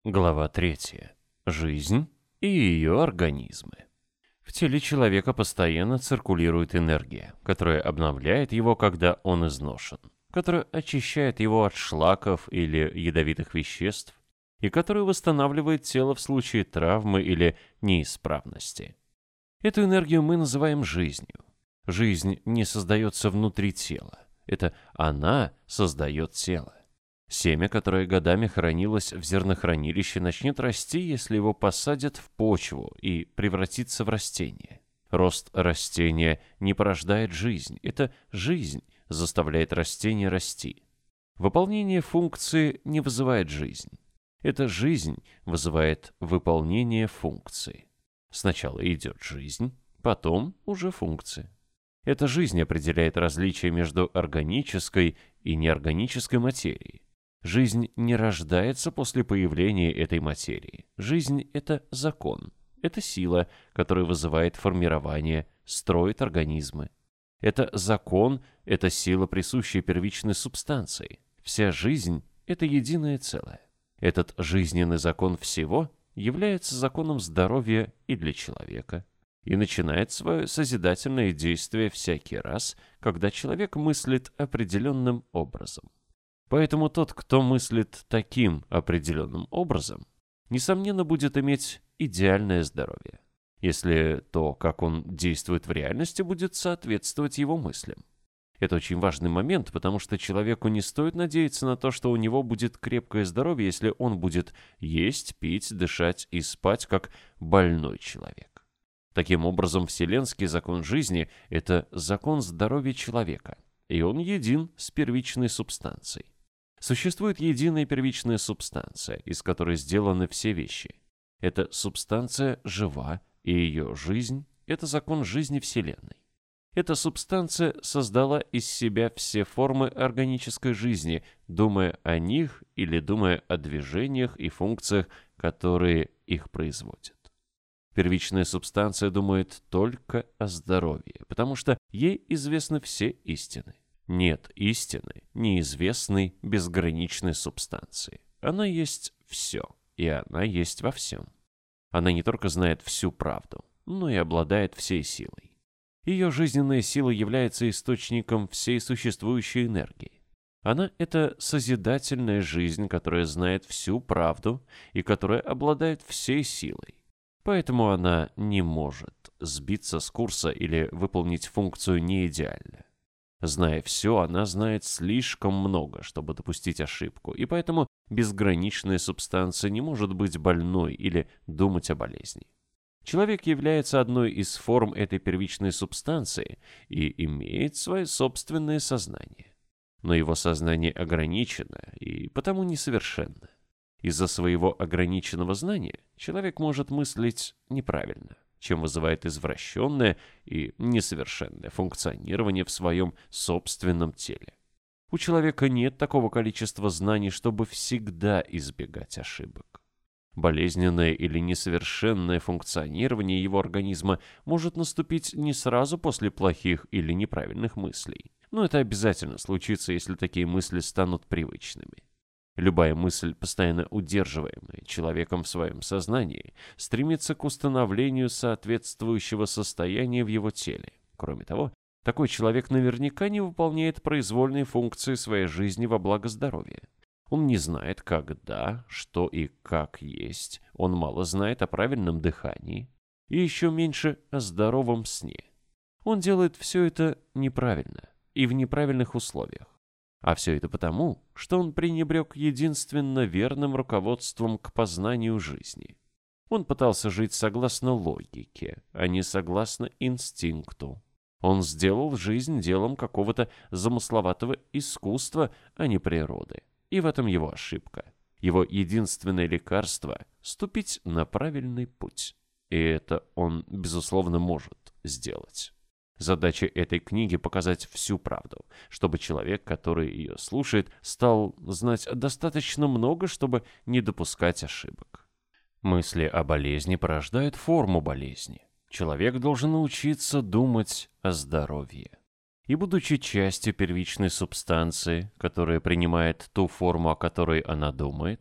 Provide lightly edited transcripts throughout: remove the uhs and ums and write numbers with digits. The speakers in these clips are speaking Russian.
Глава 3. Жизнь и ее организмы. В теле человека постоянно циркулирует энергия, которая обновляет его, когда он изношен, которая очищает его от шлаков или ядовитых веществ и которая восстанавливает тело в случае травмы или неисправности. Эту энергию мы называем жизнью. Жизнь не создается внутри тела. Это она создает тело. Семя, которое годами хранилось в зернохранилище, начнет расти, если его посадят в почву и превратится в растение. Рост растения не порождает жизнь. Это жизнь заставляет растение расти. Выполнение функции не вызывает жизнь. Эта жизнь вызывает выполнение функции. Сначала идет жизнь, потом уже функция. Эта жизнь определяет различие между органической и неорганической материей. Жизнь не рождается после появления этой материи. Жизнь – это закон, это сила, которая вызывает формирование, строит организмы. Это закон, это сила, присущая первичной субстанции. Вся жизнь – это единое целое. Этот жизненный закон всего является законом здоровья и для человека, и начинает свое созидательное действие всякий раз, когда человек мыслит определенным образом. Поэтому тот, кто мыслит таким определенным образом, несомненно будет иметь идеальное здоровье, если то, как он действует в реальности, будет соответствовать его мыслям. Это очень важный момент, потому что человеку не стоит надеяться на то, что у него будет крепкое здоровье, если он будет есть, пить, дышать и спать, как больной человек. Таким образом, вселенский закон жизни – это закон здоровья человека, и он един с первичной субстанцией. Существует единая первичная субстанция, из которой сделаны все вещи. Эта субстанция жива, и ее жизнь – это закон жизни Вселенной. Эта субстанция создала из себя все формы органической жизни, думая о них или думая о движениях и функциях, которые их производят. Первичная субстанция думает только о здоровье, потому что ей известны все истины. Нет истины, неизвестной безграничной субстанции. Она есть все, и она есть во всем. Она не только знает всю правду, но и обладает всей силой. Ее жизненная сила является источником всей существующей энергии. Она – это созидательная жизнь, которая знает всю правду и которая обладает всей силой. Поэтому она не может сбиться с курса или выполнить функцию неидеально. Зная все, она знает слишком много, чтобы допустить ошибку, и поэтому безграничная субстанция не может быть больной или думать о болезни. Человек является одной из форм этой первичной субстанции и имеет свое собственное сознание. Но его сознание ограничено и потому несовершенно. Из-за своего ограниченного знания человек может мыслить неправильно, чем вызывает извращенное и несовершенное функционирование в своем собственном теле. У человека нет такого количества знаний, чтобы всегда избегать ошибок. Болезненное или несовершенное функционирование его организма может наступить не сразу после плохих или неправильных мыслей, но это обязательно случится, если такие мысли станут привычными. Любая мысль, постоянно удерживаемая человеком в своем сознании, стремится к установлению соответствующего состояния в его теле. Кроме того, такой человек наверняка не выполняет произвольные функции своей жизни во благо здоровья. Он не знает, когда, что и как есть, он мало знает о правильном дыхании и еще меньше о здоровом сне. Он делает все это неправильно и в неправильных условиях. А все это потому, что он пренебрег единственно верным руководством к познанию жизни. Он пытался жить согласно логике, а не согласно инстинкту. Он сделал жизнь делом какого-то замысловатого искусства, а не природы. И в этом его ошибка. Его единственное лекарство – ступить на правильный путь. И это он, безусловно, может сделать. Задача этой книги – показать всю правду, чтобы человек, который ее слушает, стал знать достаточно много, чтобы не допускать ошибок. Мысли о болезни порождают форму болезни. Человек должен научиться думать о здоровье. И будучи частью первичной субстанции, которая принимает ту форму, о которой она думает,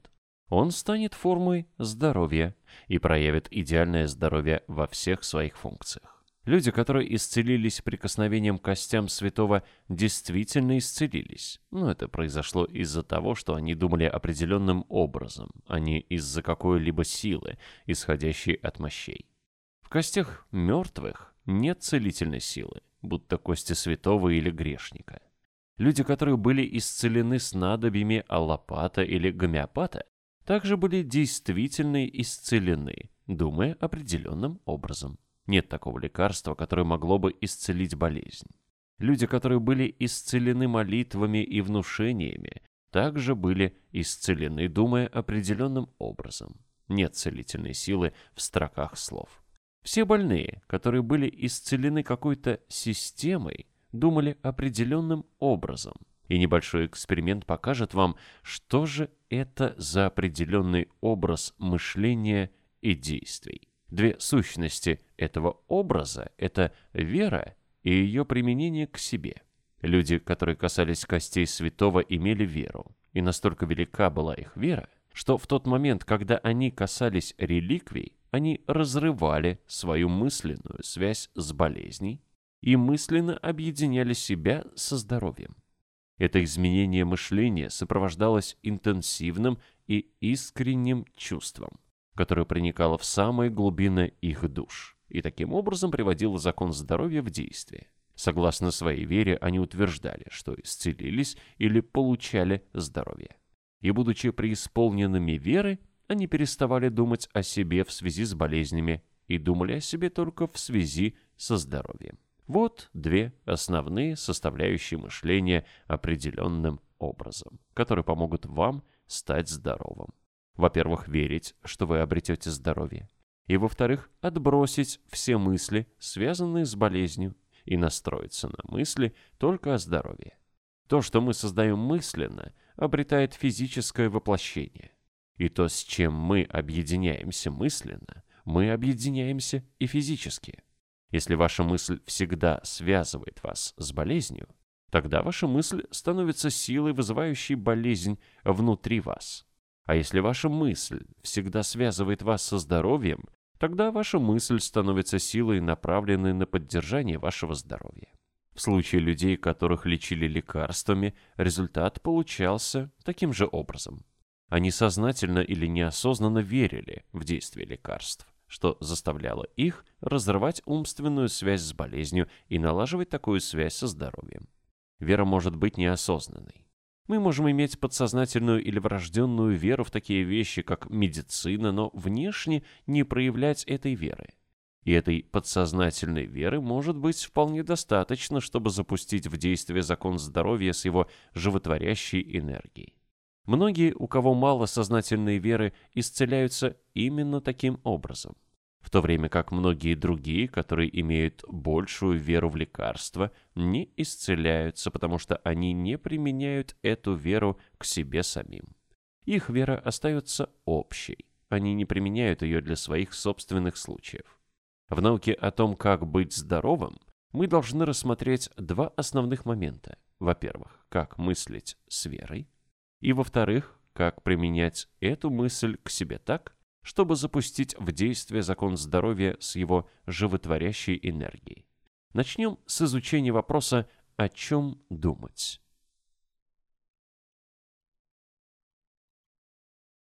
он станет формой здоровья и проявит идеальное здоровье во всех своих функциях. Люди, которые исцелились прикосновением к костям святого, действительно исцелились. Но это произошло из-за того, что они думали определенным образом, а не из-за какой-либо силы, исходящей от мощей. В костях мертвых нет целительной силы, будто кости святого или грешника. Люди, которые были исцелены снадобьями аллопата или гомеопата, также были действительно исцелены, думая определенным образом. Нет такого лекарства, которое могло бы исцелить болезнь. Люди, которые были исцелены молитвами и внушениями, также были исцелены, думая определенным образом. Нет целительной силы в строках слов. Все больные, которые были исцелены какой-то системой, думали определенным образом. И небольшой эксперимент покажет вам, что же это за определенный образ мышления и действий. Две сущности этого образа – это вера и ее применение к себе. Люди, которые касались костей святого, имели веру, и настолько велика была их вера, что в тот момент, когда они касались реликвий, они разрывали свою мысленную связь с болезнью и мысленно объединяли себя со здоровьем. Это изменение мышления сопровождалось интенсивным и искренним чувством, которое проникало в самые глубины их душ и таким образом приводило закон здоровья в действие. Согласно своей вере, они утверждали, что исцелились или получали здоровье. И будучи преисполненными веры, они переставали думать о себе в связи с болезнями и думали о себе только в связи со здоровьем. Вот две основные составляющие мышления определенным образом, которые помогут вам стать здоровым. Во-первых, верить, что вы обретете здоровье. И, во-вторых, отбросить все мысли, связанные с болезнью, и настроиться на мысли только о здоровье. То, что мы создаем мысленно, обретает физическое воплощение. И то, с чем мы объединяемся мысленно, мы объединяемся и физически. Если ваша мысль всегда связывает вас с болезнью, тогда ваша мысль становится силой, вызывающей болезнь внутри вас. А если ваша мысль всегда связывает вас со здоровьем, тогда ваша мысль становится силой, направленной на поддержание вашего здоровья. В случае людей, которых лечили лекарствами, результат получался таким же образом. Они сознательно или неосознанно верили в действие лекарств, что заставляло их разрывать умственную связь с болезнью и налаживать такую связь со здоровьем. Вера может быть неосознанной. Мы можем иметь подсознательную или врожденную веру в такие вещи, как медицина, но внешне не проявлять этой веры. И этой подсознательной веры может быть вполне достаточно, чтобы запустить в действие закон здоровья с его животворящей энергией. Многие, у кого мало сознательной веры, исцеляются именно таким образом. В то время как многие другие, которые имеют большую веру в лекарства, не исцеляются, потому что они не применяют эту веру к себе самим. Их вера остается общей, они не применяют ее для своих собственных случаев. В науке о том, как быть здоровым, мы должны рассмотреть два основных момента. Во-первых, как мыслить с верой, и во-вторых, как применять эту мысль к себе так, чтобы запустить в действие закон здоровья с его животворящей энергией. Начнем с изучения вопроса «О чем думать?».